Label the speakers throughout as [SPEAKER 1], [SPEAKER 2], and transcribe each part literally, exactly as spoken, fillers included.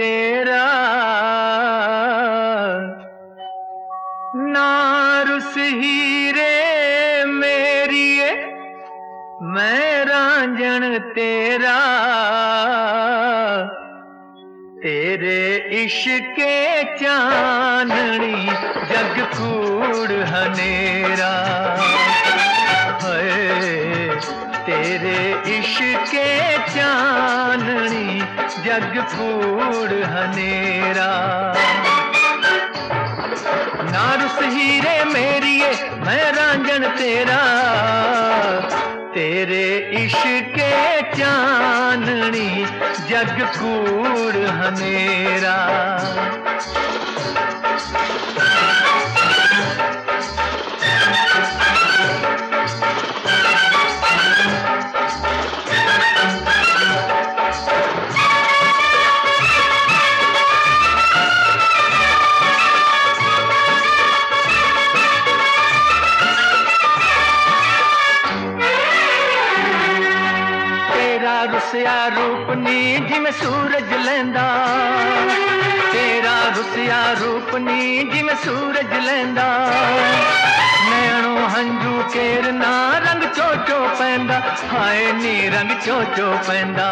[SPEAKER 1] तेरा, ना रुस हीरे मेरिए मैं रांझण तेरा, तेरे इश्के चांदनी जग कूड़ हनेरा है, तेरे इश्के चांदनी जग कूड़ हनेरा। ना रुस हीरे मेरिए मैं रांझण तेरा, तेरे इश्के चांदनी जग कूड़ हनेरा। रुसिया रूप नी जिमें सूरज लैंदा, तेरा रुसिया रूप नी जिमें सूरज लैंदा, नैणो हंजू केर ना रंग चोचो पैंदा, हाय नी रंग चोचो पैंदा।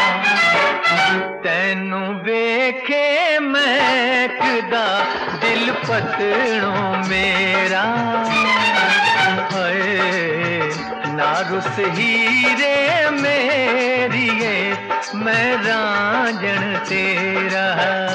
[SPEAKER 1] तैनू वेखे महकदा दिल पतणो मेरा, हाय ना रुस हीरे मेरिए मैं रांझण तेरा।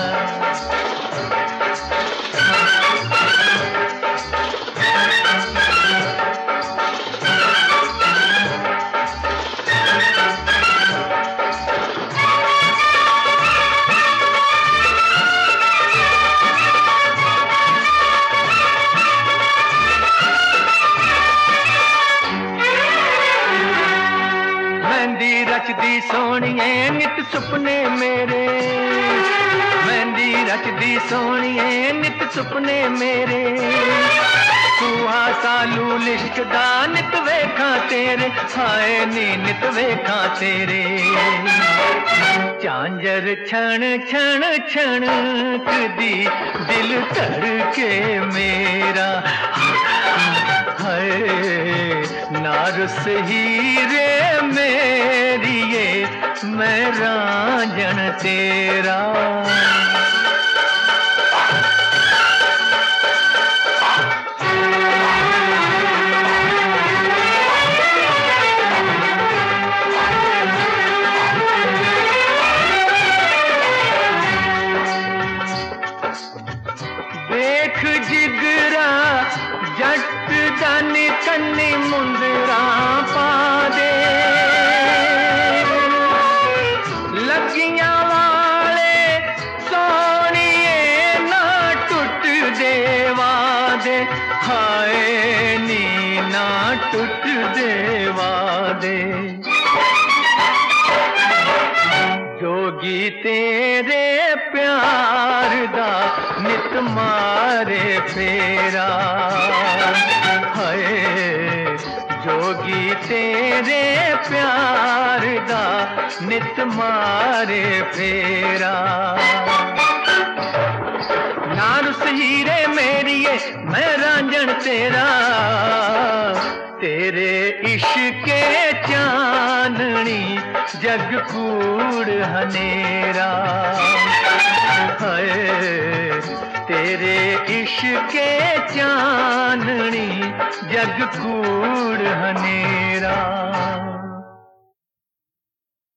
[SPEAKER 1] रचदी सोनिए नित सुपने मेरे, मेहंदी रचदी सोनिए नित सुपने मेरे, सुहा सालू लिशकदा नित वेखा तेरे, हाय नी नित वेखा तेरे। झांझर छण छण छण कदी दिल धड़के मेरा, हाय ना रुस हीरे मेरिए मैं रांझण तेरा। देख जिगरा जट दानी कन्नी मुंदरा पा दे, लगियां वाले सोनिए ना टुट देवा दे, हाय नी ना टुट देवा दे। जोगी तेरे प्यार दा नित मारे फेरा, हाय जोगी तेरे प्यार दा नित मारे फेरा। ना रुस हीरे मेरिए मैं रांझण तेरा, तेरे इश्के चांदनी जग कूड़ हनेरा, हाय तेरे इश्के चांदनी जग कूड़ हनेरा।